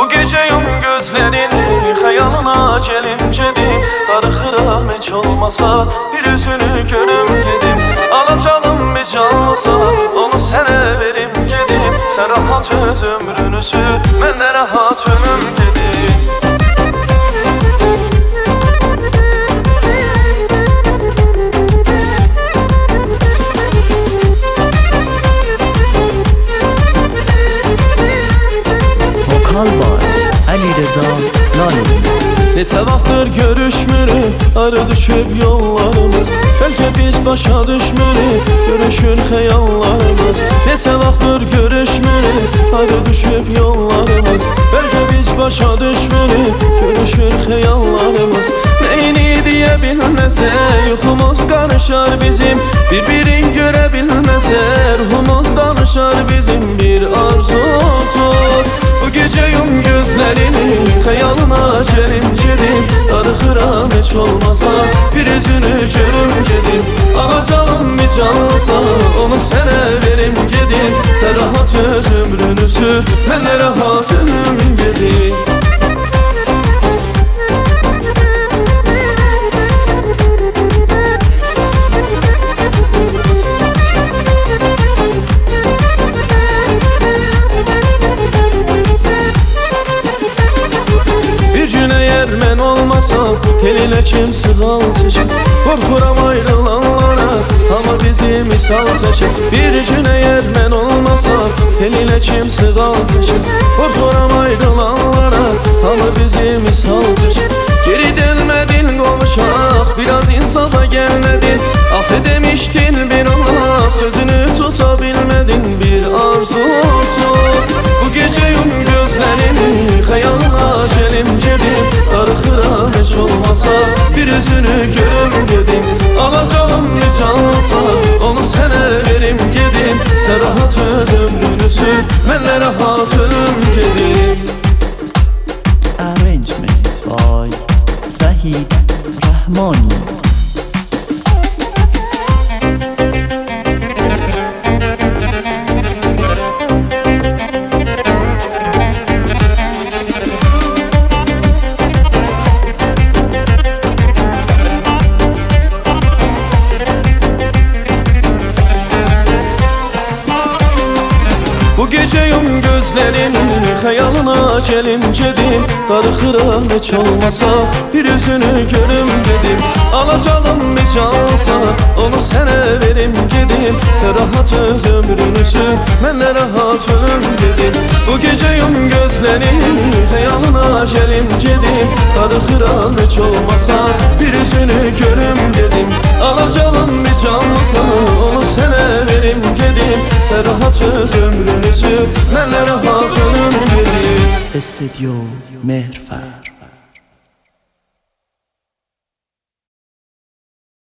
Bu gece yum gözlerini, hayalına gelim gedim. Darıxıram hiç olmasa bir üzünü görüm gedim. Alacağım bir canlısa onu sana verim gedim. Sen rahat öz ömrünü sür, ben de rahat ömüm gedim. Ali Rıza Laleli. Neçə vaxtdır görüşmürük, ayrı düşüb yollarımız. Bəlkə biz başa düşmürük, görüşür xəyallarımız. Neçə vaxtdır görüşmürük, ayrı düşüb yollarımız. Bəlkə biz başa düşmürük, görüşür xəyallarımız. Neyini deyə bilməsə, yuxumuz qarışar bizim. Bir-birin görə bilməsə, ruhumuz danışar bizim. Bir arzu tut, bu gece yum gözlerini, hayalına gelim gedim. Darıxıram hiç olmasa bir üzünü görüm gedim. Alacağım bir canlısa onu sana verim gedim. Sen rahat öz ömrünü sür, ben de rahat ömrüm gedim. Mən olmasam telinə kim sığal çəkir. Qorxuram ayrılanlara, amma bizi misal çəkir. Bir gün əgər mən olmasam telinə kim sığal çəkir. Qorxuram ayrılanlara, amma bizi misal çəkir. Geri dönmədin qovuşaq, biraz insafa gəlmədin. Axı demişdin bir ona, sözünü tuta bilmədin. Bir arzu tut, bu gece yum gözlərini, xəyalına gelim gedim. Darıxıram hiç olmasa bir üzünü görüm gedim. Alacağım bir canlısa onu sana verim gedim. Sen rahat öz ömrünü sür, ben de rahat ölüm gedim. Arrangement by Zahid Rahmani. Bu gece yum gözlerini, hayalına gelim gedim. Darıxıram hiç olmasa bir üzünü görüm dedim. Alacağım bir cansa onu sana verim gedim. Sen rahat öz ömrünü sür, ben de rahat ölüm dedim. Bu gece yum gözlerini, hayalına gelim gedim. Darıxıram hiç olmasa bir üzünü görüm dedim. Alacağım bir cansa onu sana verim gedim. Sen rahat öz ömrünü sür, ben de rahat ölüm gedim. Estüdyo Merfer.